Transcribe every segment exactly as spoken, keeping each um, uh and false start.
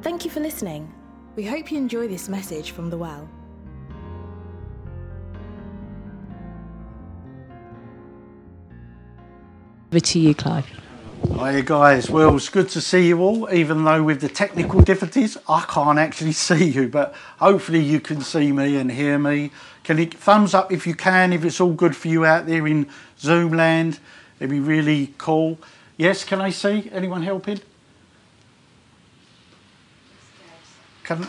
Thank you for listening. We hope you enjoy this message from The Well. Over to you, Clive. Hi guys, well it's good to see you all, even though with the technical difficulties I can't actually see you, but hopefully you can see me and hear me. Can you thumbs up if you can, if it's all good for you out there in Zoom land? It'd be really cool. Yes, can I see? Anyone helping? Can,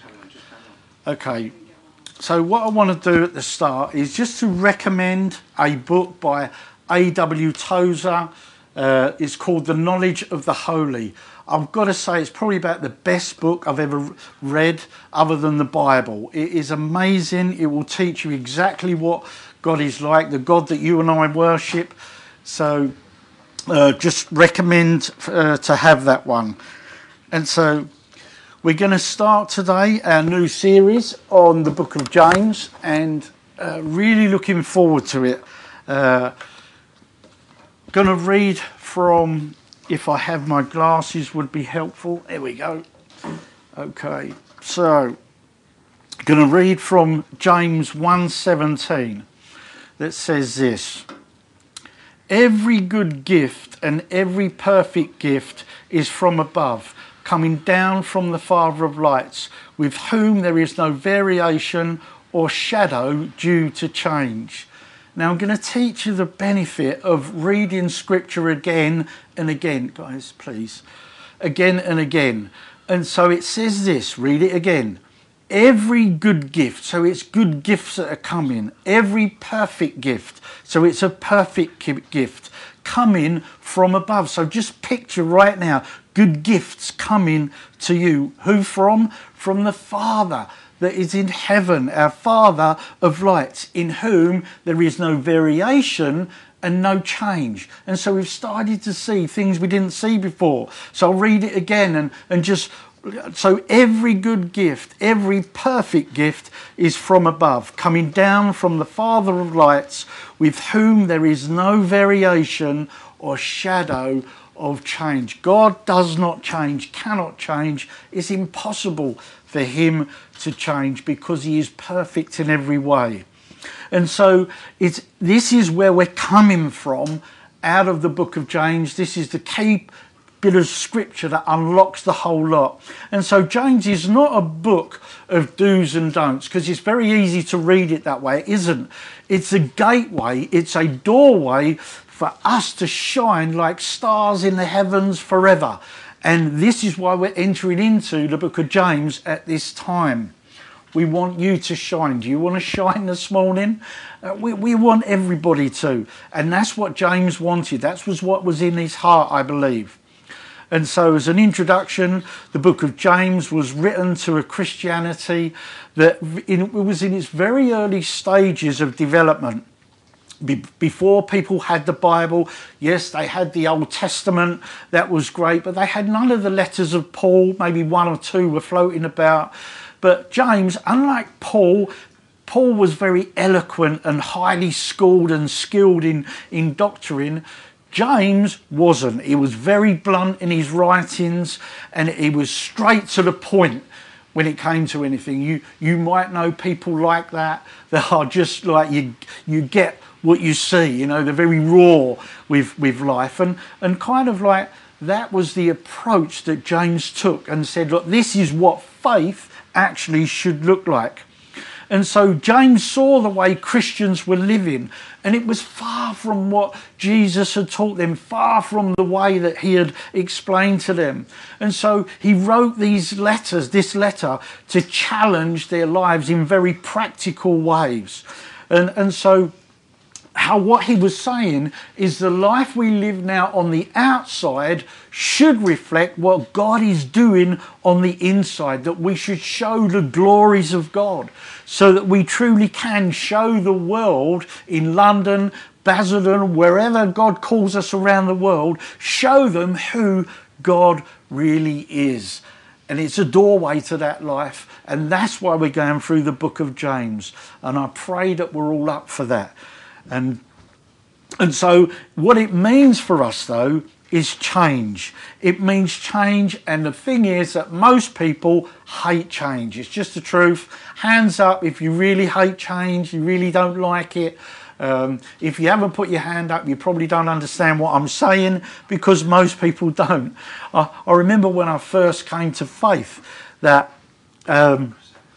okay, so what I want to do at the start is just to recommend a book by A W Tozer. Uh, it's called The Knowledge of the Holy. I've got to say it's probably about the best book I've ever read other than the Bible. It is amazing. It will teach you exactly what God is like, the God that you and I worship. So uh, just recommend uh, to have that one. And so we're going to start today our new series on the book of James, and uh, really looking forward to it. Uh, going to read from, if I have my glasses would be helpful. There we go. Okay, so going to read from James one seventeen that says this: every good gift and every perfect gift is from above, coming down from the Father of lights, with whom there is no variation or shadow due to change. Now I'm going to teach you the benefit of reading scripture again and again, guys, please. Again and again. And so it says this, read it again. Every good gift, so it's good gifts that are coming. Every perfect gift, so it's a perfect gift coming from above. So just picture right now, good gifts coming to you. Who from? From the Father that is in heaven, our Father of lights, in whom there is no variation and no change. And so we've started to see things we didn't see before. So I'll read it again and, and just, so every good gift, every perfect gift is from above, coming down from the Father of lights, with whom there is no variation or shadow of change. God does not change, cannot change. It's impossible for him to change because he is perfect in every way. And so it's this is where we're coming from out of the book of James. This is the key bit of scripture that unlocks the whole lot. And so James is not a book of do's and don'ts, because it's very easy to read it that way. It isn't. It's a gateway, it's a doorway for us to shine like stars in the heavens forever. And this is why we're entering into the book of James at this time. We want you to shine. Do you want to shine this morning? Uh, we, we want everybody to. And that's what James wanted. That was what was in his heart, I believe. And so as an introduction, the book of James was written to a Christianity that in, it was in its very early stages of development. Be, before people had the Bible, yes, they had the Old Testament, that was great, but they had none of the letters of Paul. Maybe one or two were floating about. But James, unlike Paul, Paul was very eloquent and highly schooled and skilled in, in doctrine. James wasn't. He was very blunt in his writings, and he was straight to the point when it came to anything. You you might know people like that, that are just like, you you get what you see, you know, they're very raw with, with life. And, and kind of like that was the approach that James took and said, look, this is what faith actually should look like. And so James saw the way Christians were living, and it was far from what Jesus had taught them, far from the way that he had explained to them. And so he wrote these letters, this letter, to challenge their lives in very practical ways. And, and so how what he was saying is the life we live now on the outside should reflect what God is doing on the inside, that we should show the glories of God, so that we truly can show the world in London, Basildon, wherever God calls us around the world, show them who God really is. And it's a doorway to that life, and that's why we're going through the book of James. And I pray that we're all up for that. And and so what it means for us, though, is change. It means change, and the thing is that most people hate change. It's just the truth. Hands up if you really hate change, you really don't like it. Um, if you haven't put your hand up, you probably don't understand what I'm saying, because most people don't. I, I remember when I first came to faith that um,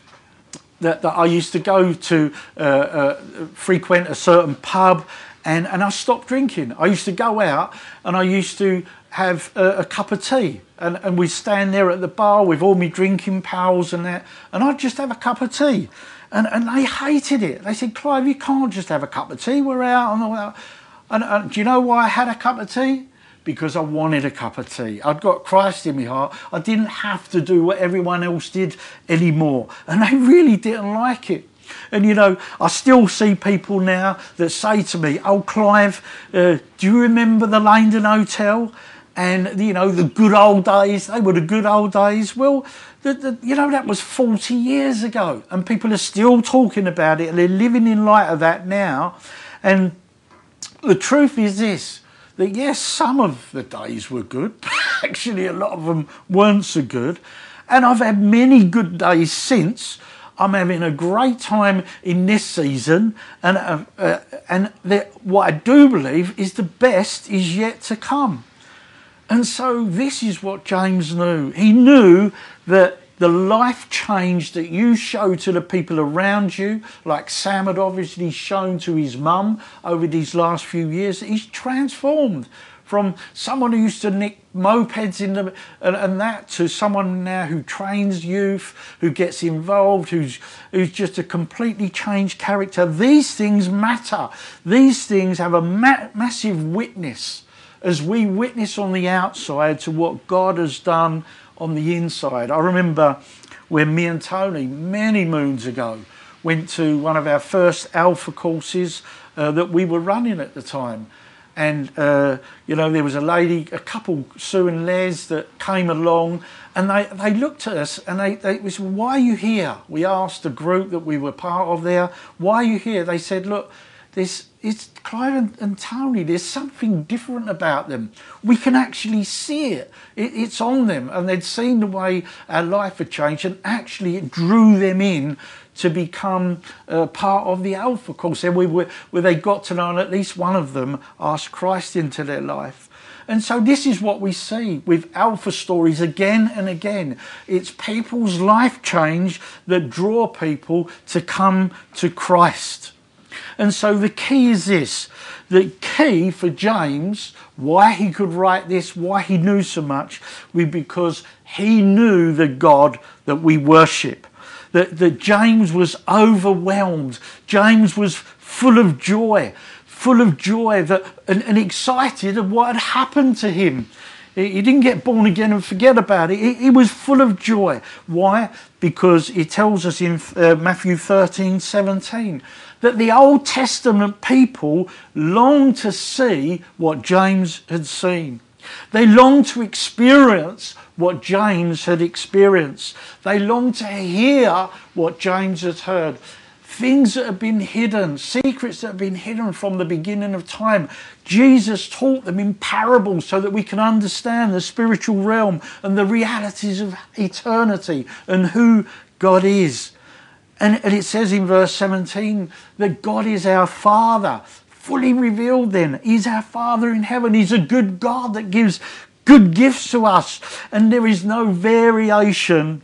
that, that I used to go to uh, uh, frequent a certain pub, and, and I stopped drinking. I used to go out and I used to have a, a cup of tea, and, and we'd stand there at the bar with all my drinking pals and that, and I'd just have a cup of tea. And, and they hated it. They said, Clive, you can't just have a cup of tea. We're out and all that. And, and do you know why I had a cup of tea? Because I wanted a cup of tea. I'd got Christ in my heart. I didn't have to do what everyone else did anymore. And they really didn't like it. And, you know, I still see people now that say to me, oh, Clive, uh, do you remember the Langdon Hotel? And, you know, the good old days, they were the good old days. Well, the, the, you know, that was forty years ago. And people are still talking about it, and they're living in light of that now. And the truth is this, that yes, some of the days were good. Actually, a lot of them weren't so good. And I've had many good days since. I'm having a great time in this season, and uh, uh, and the, what I do believe is the best is yet to come. And so this is what James knew. He knew that the life change that you show to the people around you, like Sam had obviously shown to his mum over these last few years, he's transformed from someone who used to nick mopeds in the, and, and that, to someone now who trains youth, who gets involved, who's who's just a completely changed character. These things matter. These things have a ma- massive witness as we witness on the outside to what God has done on the inside. I remember when me and Tony, many moons ago, went to one of our first Alpha courses uh, that we were running at the time. And, uh, you know, there was a lady, a couple, Sue and Les, that came along, and they, they looked at us and they, they was, why are you here? We asked the group that we were part of there, why are you here? They said, look, there's, it's Clive and, and Tony, there's something different about them. We can actually see it. it. It's on them. And they'd seen the way our life had changed, and actually it drew them in to become uh, part of the Alpha course, and we were, where they got to know, and at least one of them asked Christ into their life. And so this is what we see with Alpha stories again and again. It's people's life change that draw people to come to Christ. And so the key is this. The key for James, why he could write this, why he knew so much, was because he knew the God that we worship. That, that James was overwhelmed. James was full of joy, full of joy that, and, and excited of what had happened to him. He, he didn't get born again and forget about it. He, he was full of joy. Why? Because it tells us in uh, Matthew thirteen seventeen that the Old Testament people longed to see what James had seen. They longed to experience what James had experienced. They longed to hear what James had heard. Things that have been hidden, secrets that have been hidden from the beginning of time. Jesus taught them in parables so that we can understand the spiritual realm and the realities of eternity and who God is. And, and it says in verse seventeen that God is our Father, fully revealed then. He's our Father in heaven. He's a good God that gives good gifts to us. And there is no variation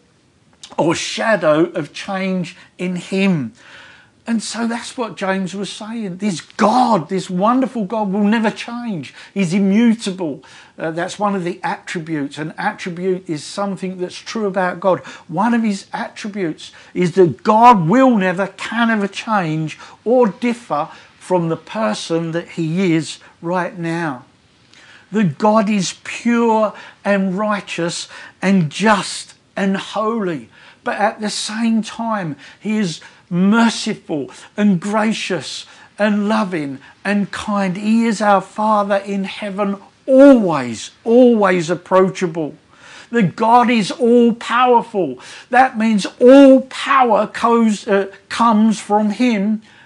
or shadow of change in him. And so that's what James was saying. This God, this wonderful God will never change. He's immutable. Uh, that's one of the attributes. An attribute is something that's true about God. One of his attributes is that God will never, can never change or differ from the person that he is right now. That God is pure and righteous and just and holy. But at the same time, he is merciful and gracious and loving and kind. He is our Father in heaven, always, always approachable. That God is all powerful. That means all power goes, uh, comes from him,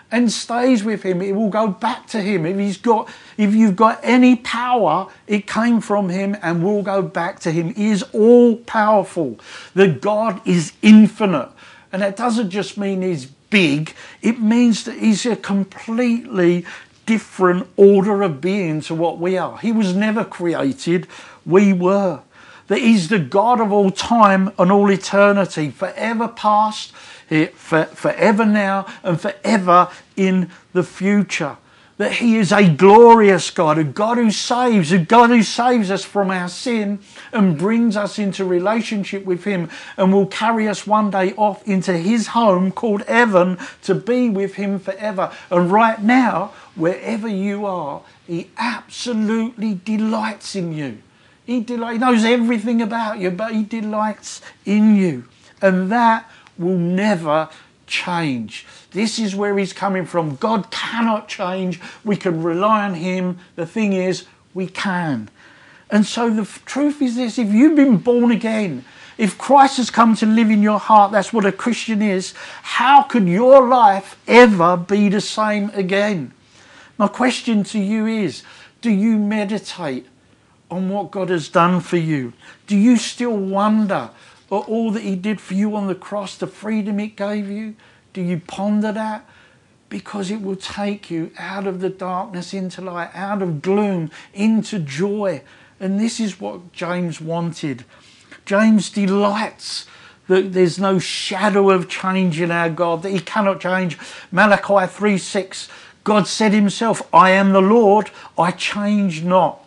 and stays with him. It will go back to him. If he's got, if you've got any power, it came from him and will go back to him. He is all powerful. The God is infinite. And that doesn't just mean he's big. It means that he's a completely different order of being to what we are. He was never created. We were. That he's the God of all time and all eternity, forever past, for, forever now, and forever in the future. That he is a glorious God, a God who saves, a God who saves us from our sin and brings us into relationship with him and will carry us one day off into his home called heaven to be with him forever. And right now, wherever you are, he absolutely delights in you. He, delight, he knows everything about you, but he delights in you. And that will never change. This is where he's coming from. God cannot change. We can rely on him. The thing is, we can. And so the f- truth is this: if you've been born again, if Christ has come to live in your heart, that's what a Christian is, how could your life ever be the same again? My question to you is, do you meditate on what God has done for you? Do you still wonder at all that he did for you on the cross, the freedom it gave you? Do you ponder that? Because it will take you out of the darkness into light, out of gloom into joy. And this is what James wanted. James delights that there's no shadow of change in our God, that he cannot change. Malachi three six, God said himself, I am the Lord, I change not.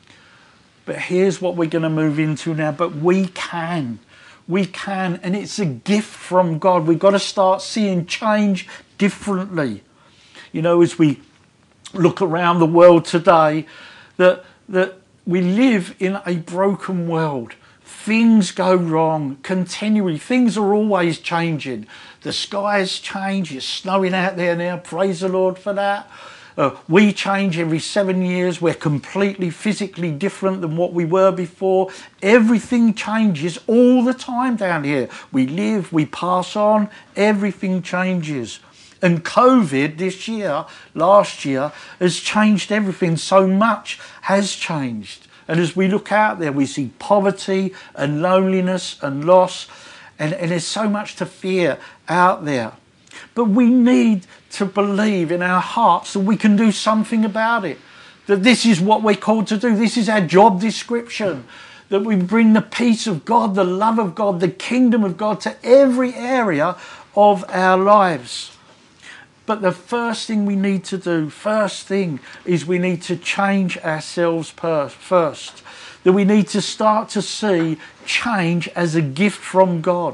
But here's what we're going to move into now. But we can. We can. And it's a gift from God. We've got to start seeing change differently. You know, as we look around the world today, that, that we live in a broken world. Things go wrong continually. Things are always changing. The skies change. It's snowing out there now. Praise the Lord for that. Uh, we change every seven years. We're completely physically different than what we were before. Everything changes all the time down here. We live, we pass on, everything changes. And COVID this year, last year, has changed everything. So much has changed. And as we look out there, we see poverty and loneliness and loss. And, and there's so much to fear out there. But we need to believe in our hearts that we can do something about it. That this is what we're called to do. This is our job description. That we bring the peace of God, the love of God, the kingdom of God to every area of our lives. But the first thing we need to do, first thing, is we need to change ourselves first. That we need to start to see change as a gift from God.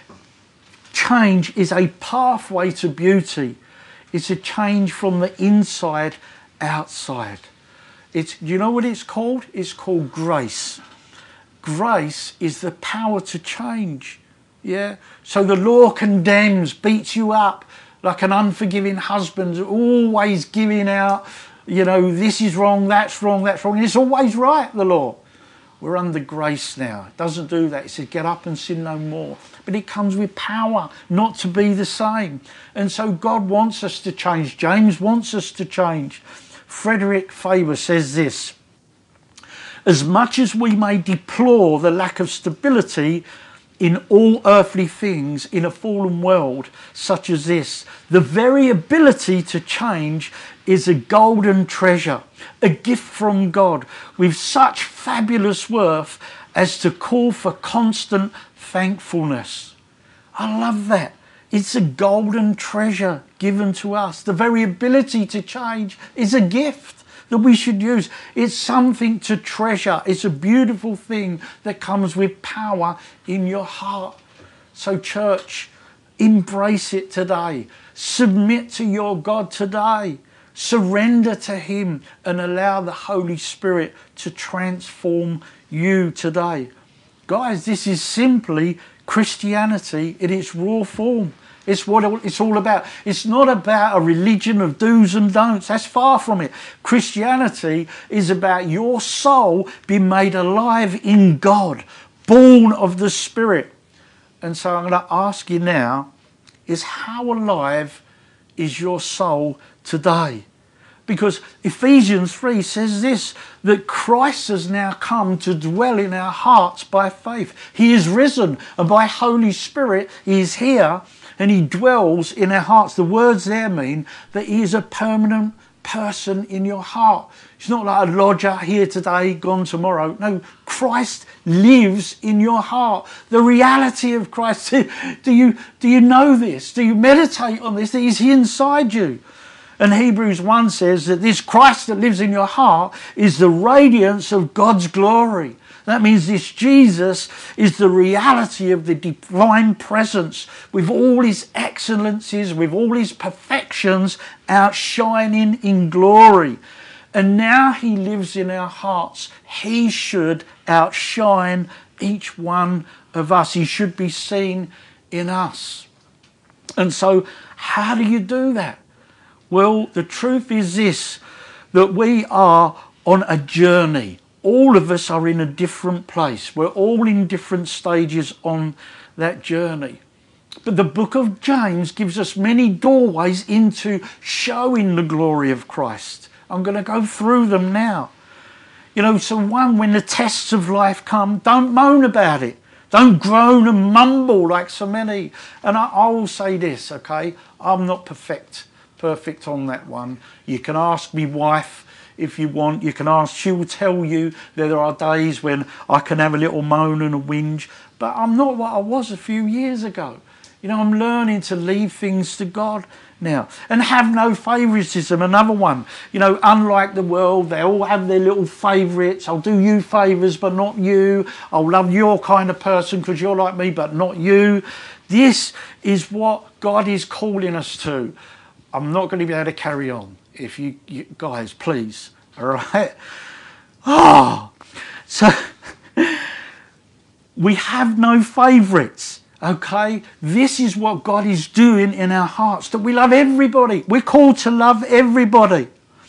Change is a pathway to beauty. It's a change from the inside outside. It's, do you know what it's called? It's called grace. Grace is the power to change. Yeah. So the law condemns, beats you up like an unforgiving husband, always giving out, you know, this is wrong, that's wrong, that's wrong. And it's always right, the law. We're under grace now. It doesn't do that. It says get up and sin no more. But it comes with power not to be the same. And so God wants us to change. James wants us to change. Frederick Faber says this: as much as we may deplore the lack of stability in all earthly things in a fallen world such as this, the very ability to change is a golden treasure, a gift from God with such fabulous worth as to call for constant thankfulness. I love that. It's a golden treasure given to us. The very ability to change is a gift that we should use. It's something to treasure. It's a beautiful thing that comes with power in your heart. So church, embrace it today. Submit to your God today. Surrender to him and allow the Holy Spirit to transform you today. Guys, this is simply Christianity in its raw form. It's what it's all about. It's not about a religion of do's and don'ts. That's far from it. Christianity is about your soul being made alive in God, born of the Spirit. And so I'm going to ask you now, is how alive is your soul today? Because Ephesians three says this, that Christ has now come to dwell in our hearts by faith. He is risen, and by Holy Spirit he is here and he dwells in our hearts. The words there mean that he is a permanent person in your heart. It's not like a lodger here today, gone tomorrow. No, Christ lives in your heart. The reality of Christ. Do you, do you know this? Do you meditate on this? That he's inside you. And Hebrews one says that this Christ that lives in your heart is the radiance of God's glory. That means this Jesus is the reality of the divine presence with all his excellencies, with all his perfections outshining in glory. And now he lives in our hearts. He should outshine each one of us. He should be seen in us. And so how do you do that? Well, the truth is this, that we are on a journey. All of us are in a different place. We're all in different stages on that journey. But the book of James gives us many doorways into showing the glory of Christ. I'm going to go through them now. You know, so one, when the tests of life come, don't moan about it. Don't groan and mumble like so many. And I, I will say this, okay, I'm not perfect. Perfect on that one. You can ask me wife if you want. You can ask, she will tell you that there are days when I can have a little moan and a whinge, but I'm not what I was a few years ago. You know, I'm learning to leave things to God now and have no favouritism. Another one, you know, unlike the world, they all have their little favourites. I'll do you favours but not you. I'll love your kind of person because you're like me but not you. This is what God is calling us to. I'm not going to be able to carry on if you, you guys, please, all right? Oh, so we have no favourites, okay? This is what God is doing in our hearts, that we love everybody. We're called to love everybody.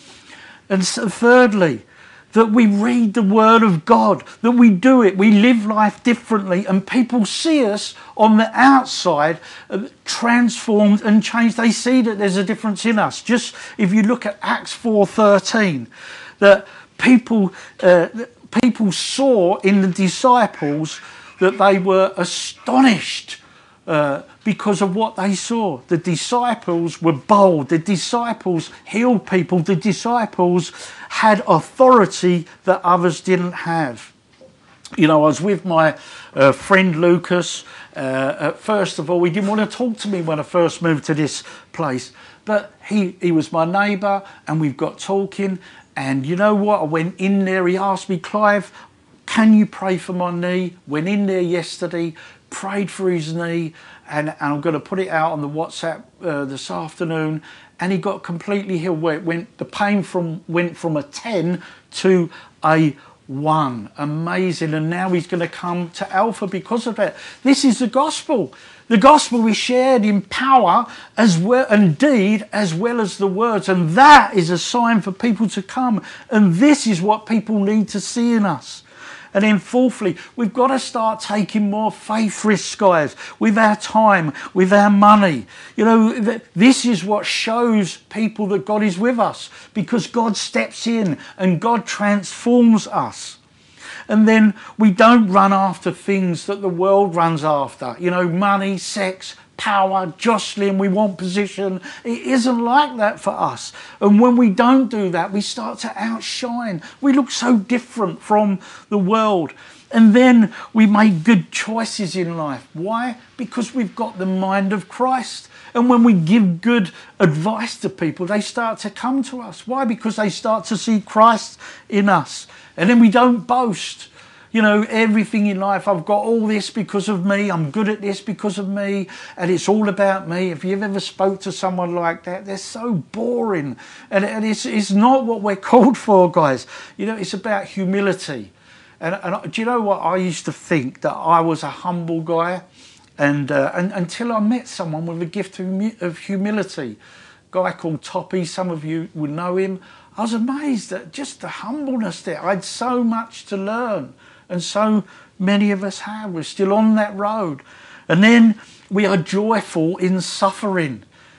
And so thirdly, that we read the Word of God, that we do it, we live life differently, and people see us on the outside uh, transformed and changed. They see that there's a difference in us. Just if you look at Acts four thirteen, that people, uh, people saw in the disciples that they were astonished uh, because of what they saw. The disciples were bold. The disciples healed people. The disciples had authority that others didn't have. You know, I was with my uh, friend Lucas. Uh, first of all, he didn't want to talk to me when I first moved to this place. But he, he was my neighbour and we've got talking. And you know what? I went in there. He asked me, Clive, can you pray for my knee? Went in there yesterday, prayed for his knee. And, and I'm going to put it out on the WhatsApp uh, this afternoon. And he got completely healed. Where it went, the pain from went from a ten to a one. Amazing. And now he's going to come to Alpha because of that. This is the gospel. The gospel is shared in power as well, and deed as well as the words. And that is a sign for people to come. And this is what people need to see in us. And then fourthly, we've got to start taking more faith risks, guys, with our time, with our money. You know, this is what shows people that God is with us, because God steps in and God transforms us. And then we don't run after things that the world runs after. You know, money, sex, power, jostling, we want position. It isn't like that for us. And when we don't do that, we start to outshine. We look so different from the world. And then we make good choices in life. Why? Because we've got the mind of Christ. And when we give good advice to people, they start to come to us. Why? Because they start to see Christ in us. And then we don't boast. You know, everything in life, I've got all this because of me, I'm good at this because of me, and it's all about me. If you've ever spoke to someone like that, they're so boring. And, and it's, it's not what we're called for, guys. You know, it's about humility. And, and do you know what? I used to think that I was a humble guy, and, uh, and until I met someone with a gift of, of humility, a guy called Toppy, some of you will know him. I was amazed at just the humbleness there. I had so much to learn. And so many of us have. We're still on that road. And then we are joyful in suffering.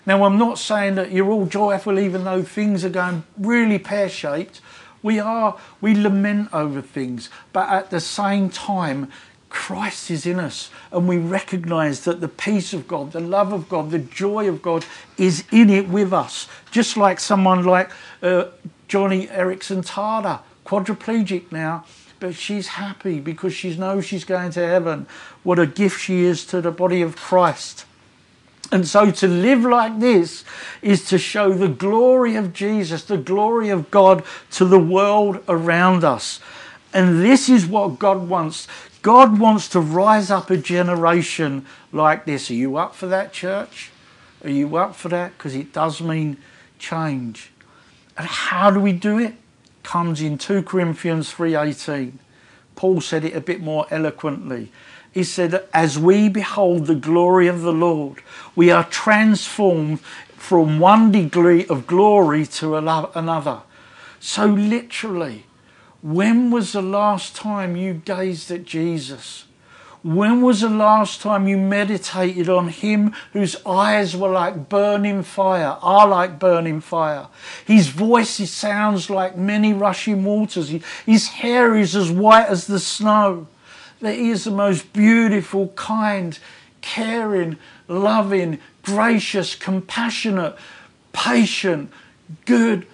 Now, I'm not saying that you're all joyful even though things are going really pear-shaped. We are, we lament over things, but at the same time, Christ is in us, and we recognise that the peace of God, the love of God, the joy of God is in it with us. Just like someone like uh, Johnny Erickson Tada, quadriplegic now, but she's happy because she knows she's going to heaven. What a gift she is to the body of Christ. And so to live like this is to show the glory of Jesus, the glory of God to the world around us. And this is what God wants. God wants to rise up a generation like this. Are you up for that, church? Are you up for that? Because it does mean change. And how do we do it? Comes in two Corinthians three eighteen. Paul said it a bit more eloquently. He said, as we behold the glory of the Lord, we are transformed from one degree of glory to another. So literally, when was the last time you gazed at Jesus? When was the last time you meditated on him whose eyes were like burning fire, are like burning fire? His voice it sounds like many rushing waters. His hair is as white as the snow. That he is the most beautiful, kind, caring, loving, gracious, compassionate, patient, good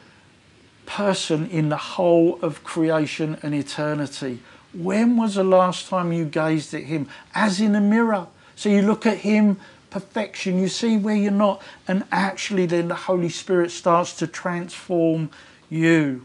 person in the whole of creation and eternity. When was the last time you gazed at him? As in a mirror. So you look at him, perfection, you see where you're not, and actually then the Holy Spirit starts to transform you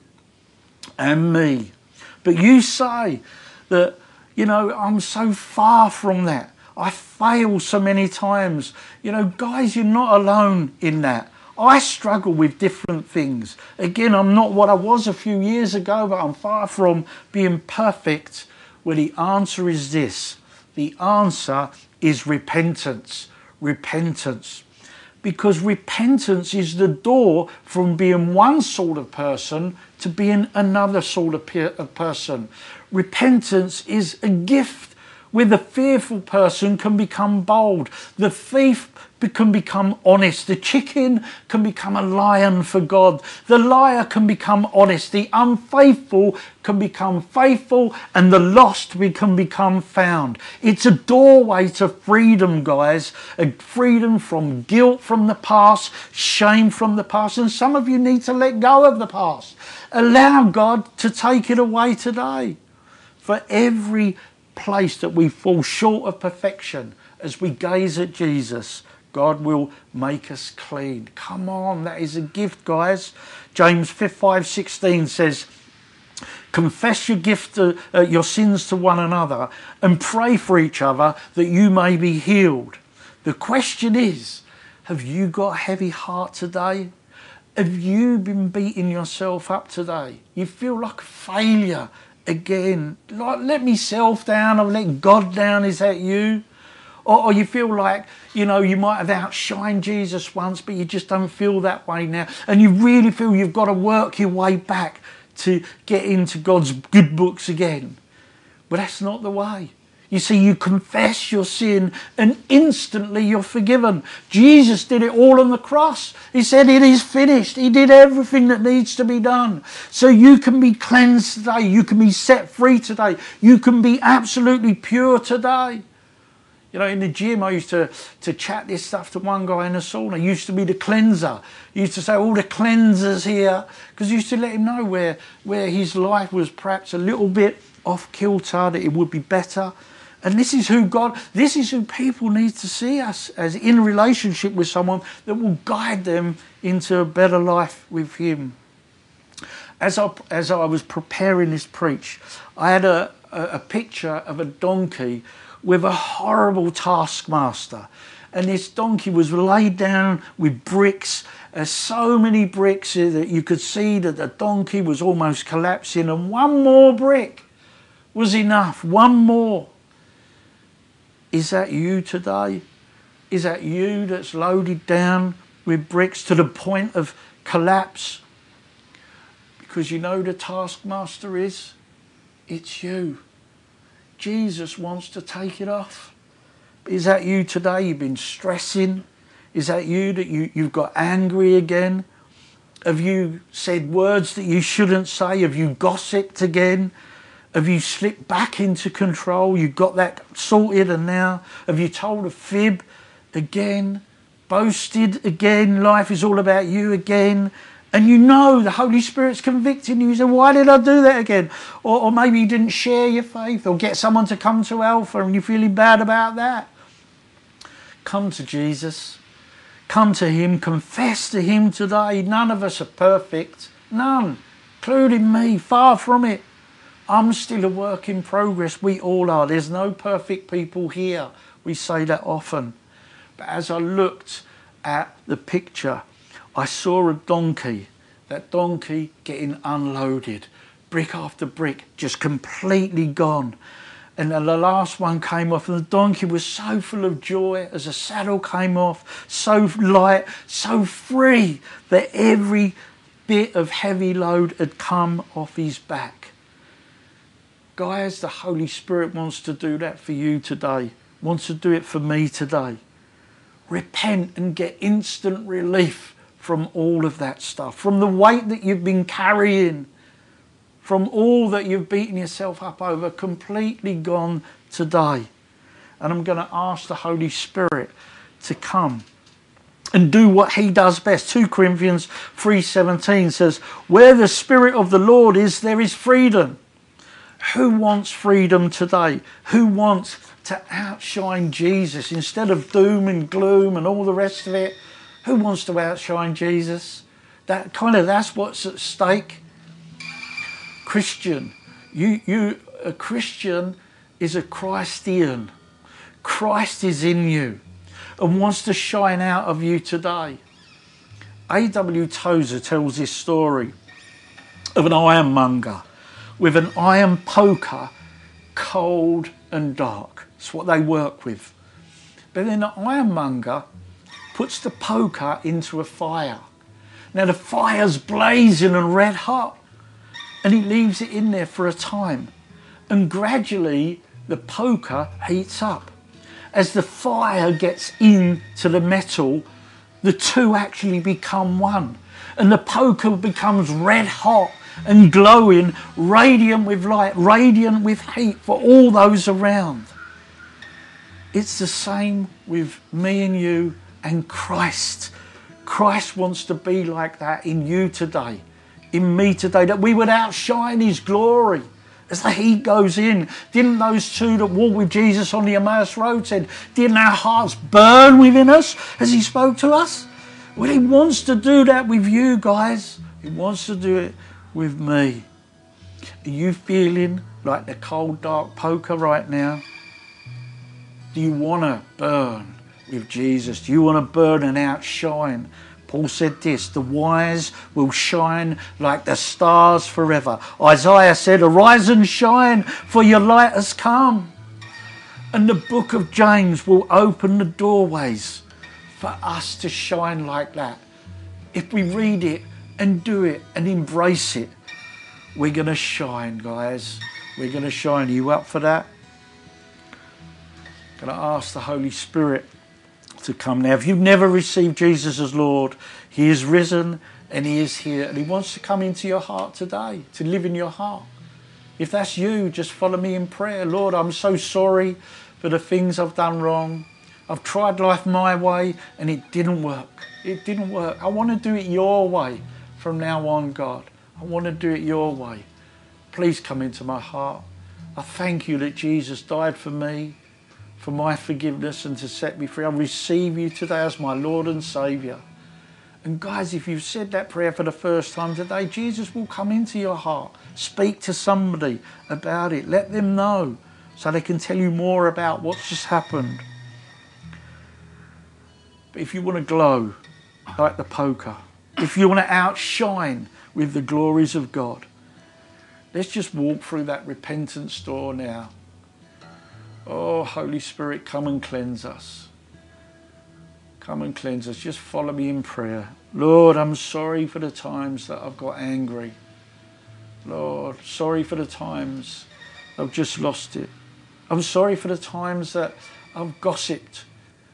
and me. But you say that, you know, I'm so far from that. I fail so many times. You know, guys, you're not alone in that. I struggle with different things. Again, I'm not what I was a few years ago, but I'm far from being perfect. Well, the answer is this. The answer is repentance. Repentance. Because repentance is the door from being one sort of person to being another sort of, pe- of person. Repentance is a gift where the fearful person can become bold. The thief can become honest. The chicken can become a lion for God. The liar can become honest. The unfaithful can become faithful, and the lost can become found. It's a doorway to freedom, guys. A freedom from guilt from the past, shame from the past. And some of you need to let go of the past. Allow God to take it away today. For every place that we fall short of perfection, as we gaze at Jesus, God will make us clean. Come on, that is a gift, guys. James five sixteen says, confess your gift to, uh, your sins to one another and pray for each other that you may be healed. The question is, have you got a heavy heart today? Have you been beating yourself up today? You feel like a failure again. Like, let myself down, I've let God down. Is that you? Or, or you feel like, you know, you might have outshined Jesus once, but you just don't feel that way now. And you really feel you've got to work your way back to get into God's good books again. But that's not the way. You see, you confess your sin and instantly you're forgiven. Jesus did it all on the cross. He said it is finished. He did everything that needs to be done. So you can be cleansed today. You can be set free today. You can be absolutely pure today. You know, in the gym, I used to, to chat this stuff to one guy in the sauna. He used to be the cleanser. He used to say, all the cleansers here. Because he used to let him know where, where his life was perhaps a little bit off kilter, that it would be better. And this is who God, this is who people need to see us as, in relationship with someone that will guide them into a better life with him. As I, as I was preparing this preach, I had a, a, a picture of a donkey with a horrible taskmaster. And this donkey was laid down with bricks, uh, so many bricks that you could see that the donkey was almost collapsing, and one more brick was enough, one more. Is that you today? Is that you that's loaded down with bricks to the point of collapse? Because you know the taskmaster is? It's you. Jesus wants to take it off. Is that you today? You've been stressing. Is that you, that you, you've got angry again? Have you said words that you shouldn't say? Have you gossiped again? Have you slipped back into control? You got that sorted, and now have you told a fib again? Boasted again? Life is all about you again? And you know the Holy Spirit's convicting you. You say, why did I do that again? Or, or maybe you didn't share your faith, or get someone to come to Alpha and you're feeling bad about that. Come to Jesus. Come to him. Confess to him today. None of us are perfect. None. Including me. Far from it. I'm still a work in progress. We all are. There's no perfect people here. We say that often. But as I looked at the picture, I saw a donkey, that donkey getting unloaded, brick after brick, just completely gone. And then the last one came off, and the donkey was so full of joy as the saddle came off, so light, so free, that every bit of heavy load had come off his back. Guys, the Holy Spirit wants to do that for you today, wants to do it for me today. Repent and get instant relief from all of that stuff, from the weight that you've been carrying, from all that you've beaten yourself up over, completely gone today. And I'm going to ask the Holy Spirit to come and do what he does best. Second Corinthians three seventeen says, where the Spirit of the Lord is, there is freedom. Who wants freedom today? Who wants to outshine Jesus instead of doom and gloom and all the rest of it? Who wants to outshine Jesus? That kind of, that's what's at stake. Christian, you, you, a Christian is a Christian. Christ is in you and wants to shine out of you today. A W Tozer tells this story of an ironmonger with an iron poker, cold and dark. It's what they work with. But then the ironmonger puts the poker into a fire. Now the fire's blazing and red hot, and he leaves it in there for a time, and gradually the poker heats up. As the fire gets into the metal, the two actually become one, and the poker becomes red hot and glowing, radiant with light, radiant with heat for all those around. It's the same with me and you and Christ. Christ wants to be like that in you today, in me today, that we would outshine his glory as the heat goes in. Didn't those two that walked with Jesus on the Emmaus Road said, didn't our hearts burn within us as he spoke to us? Well, he wants to do that with you guys. He wants to do it with me. Are you feeling like the cold, dark poker right now? Do you want to burn with Jesus? Do you want to burn and outshine? Paul said this, the wise will shine like the stars forever. Isaiah said, arise and shine, for your light has come. And the book of James will open the doorways for us to shine like that. If we read it and do it and embrace it, we're going to shine, guys. We're going to shine. Are you up for that? I'm going to ask the Holy Spirit to come now. If you've never received Jesus as Lord, he is risen and he is here, and he wants to come into your heart today, to live in your heart. If that's you, just follow me in prayer. Lord, I'm so sorry for the things I've done wrong. I've tried life my way and it didn't work. It didn't work. I want to do it your way from now on, God. I want to do it your way. Please come into my heart. I thank you that Jesus died for me, for my forgiveness and to set me free. I receive you today as my Lord and Saviour. And guys, if you've said that prayer for the first time today, Jesus will come into your heart. Speak to somebody about it. Let them know so they can tell you more about what's just happened. But if you want to glow like the poker, if you want to outshine with the glories of God, let's just walk through that repentance door now. Oh, Holy Spirit, come and cleanse us. Come and cleanse us. Just follow me in prayer. Lord, I'm sorry for the times that I've got angry. Lord, sorry for the times I've just lost it. I'm sorry for the times that I've gossiped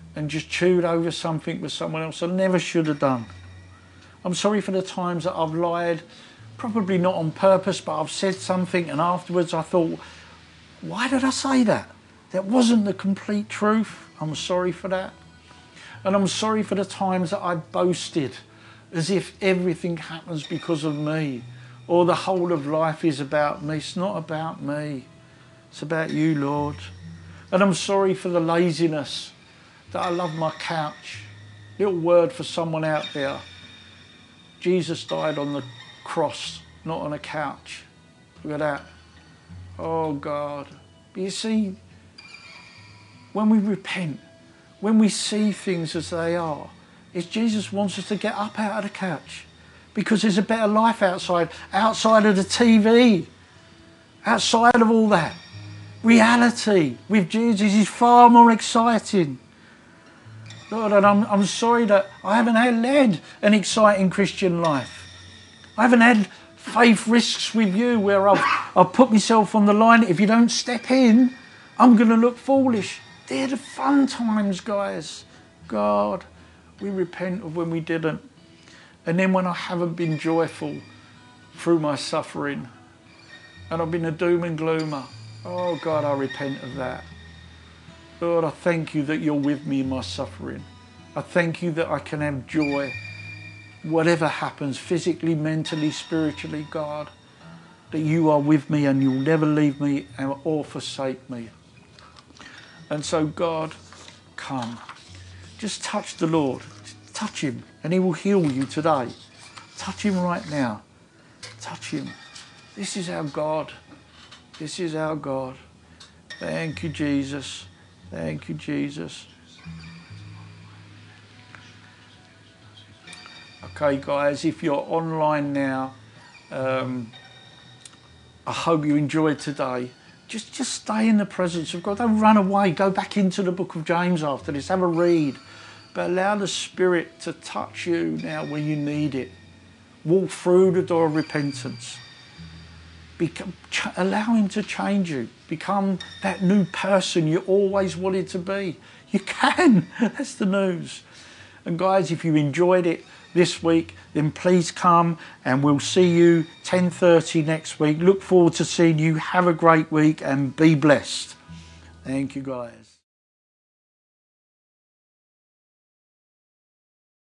and just chewed over something with someone else I never should have done. I'm sorry for the times that I've lied, probably not on purpose, but I've said something and afterwards I thought, why did I say that? That wasn't the complete truth. I'm sorry for that. And I'm sorry for the times that I boasted as if everything happens because of me, or the whole of life is about me. It's not about me. It's about you, Lord. And I'm sorry for the laziness, that I love my couch. Little word for someone out there. Jesus died on the cross, not on a couch. Look at that. Oh God. But you see, when we repent, when we see things as they are, it's Jesus wants us to get up out of the couch, because there's a better life outside, outside of the T V, outside of all that. Reality with Jesus is far more exciting. Lord, and I'm, I'm sorry that I haven't had led an exciting Christian life. I haven't had faith risks with you where I've, I've put myself on the line. If you don't step in, I'm going to look foolish. They're the fun times, guys. God, we repent of when we didn't. And then when I haven't been joyful through my suffering and I've been a doom and gloomer, oh God, I repent of that. Lord, I thank you that you're with me in my suffering. I thank you that I can have joy, whatever happens, physically, mentally, spiritually, God, that you are with me and you'll never leave me or forsake me. And so, God, come. Just touch the Lord. Touch him and he will heal you today. Touch him right now. Touch him. This is our God. This is our God. Thank you, Jesus. Thank you, Jesus. Okay, guys, if you're online now, um, I hope you enjoyed today. Just, just stay in the presence of God. Don't run away. Go back into the book of James after this. Have a read. But allow the Spirit to touch you now when you need it. Walk through the door of repentance. Become, ch- allow him to change you. Become that new person you always wanted to be. You can. That's the news. And guys, if you enjoyed it this week, then please come and we'll see you ten thirty next week. Look forward to seeing you. Have a great week and be blessed. Thank you, guys.